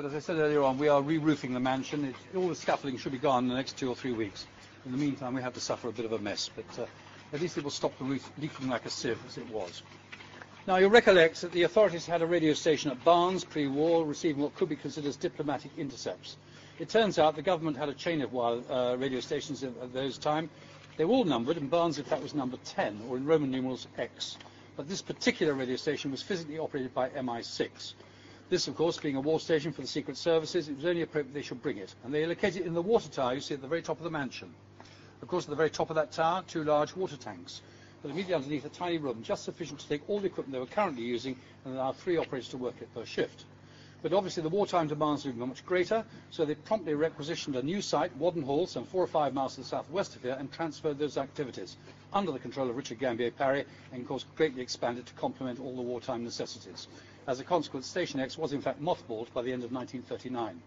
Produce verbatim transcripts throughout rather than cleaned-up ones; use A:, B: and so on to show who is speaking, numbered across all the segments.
A: but as I said earlier on, we are re-roofing the mansion. It, all the scaffolding should be gone in the next two or three weeks. In the meantime, we have to suffer a bit of a mess, but uh, at least it will stop the roof leaking like a sieve, as it was. Now, you'll recollect that the authorities had a radio station at Barnes pre-war, receiving what could be considered as diplomatic intercepts. It turns out the government had a chain of wild, uh, radio stations at, at those time. They were all numbered, and Barnes, in fact, was number ten, or in Roman numerals X. But this particular radio station was physically operated by M I six. This, of course, being a war station for the Secret Services, it was only appropriate they should bring it. And they located it in the water tower you see at the very top of the mansion. Of course, at the very top of that tower, two large water tanks. But immediately underneath a tiny room, just sufficient to take all the equipment they were currently using and allow three operators to work it per shift. But obviously the wartime demands were much greater, so they promptly requisitioned a new site, Wadden Hall, some four or five miles to the southwest of here, and transferred those activities under the control of Richard Gambier Parry, and of course greatly expanded to complement all the wartime necessities. As a consequence, Station X was in fact mothballed by the end of nineteen thirty-nine.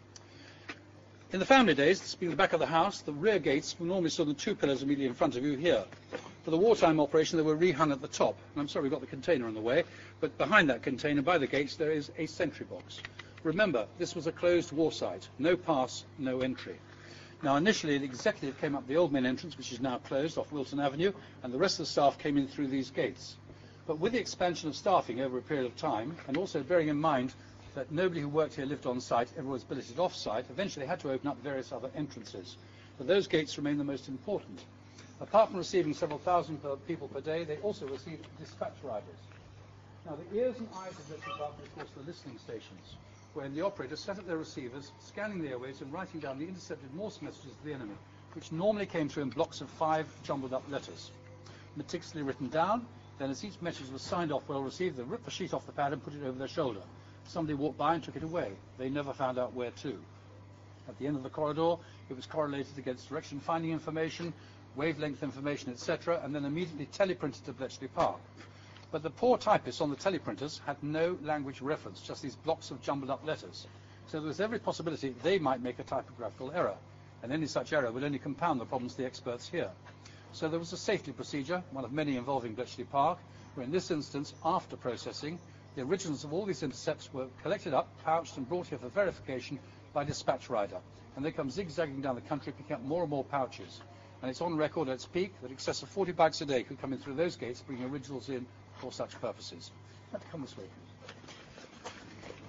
A: In the family days, this being the back of the house, the rear gates were normally stood on the two pillars immediately in front of you here. For the wartime operation, they were rehung at the top. And I'm sorry we've got the container in the way, but behind that container, by the gates, there is a sentry box. Remember, this was a closed war site. No pass, no entry. Now, initially, the executive came up the old main entrance, which is now closed, off Wilton Avenue, and the rest of the staff came in through these gates. But with the expansion of staffing over a period of time, and also bearing in mind that nobody who worked here lived on site, everyone was billeted off site, eventually had to open up various other entrances. But those gates remain the most important. Apart from receiving several thousand per people per day, they also received dispatch riders. Now, the ears and eyes of this department are, of course, the listening stations, wherein the operators set up their receivers, scanning the airwaves and writing down the intercepted Morse messages of the enemy, which normally came through in blocks of five jumbled up letters. Meticulously written down, then as each message was signed off well received, they ripped the sheet off the pad and put it over their shoulder. Somebody walked by and took it away. They never found out where to. At the end of the corridor, it was correlated against direction finding information, wavelength information, et cetera, and then immediately teleprinted to Bletchley Park. But the poor typists on the teleprinters had no language reference, just these blocks of jumbled up letters. So there was every possibility they might make a typographical error, and any such error would only compound the problems the experts hear. So there was a safety procedure, one of many involving Bletchley Park, where in this instance, after processing, the originals of all these intercepts were collected up, pouched and brought here for verification by dispatch rider. And they come zigzagging down the country, picking up more and more pouches. And it's on record at its peak that in excess of forty bags a day could come in through those gates, bringing originals in for such purposes. Let's come this way.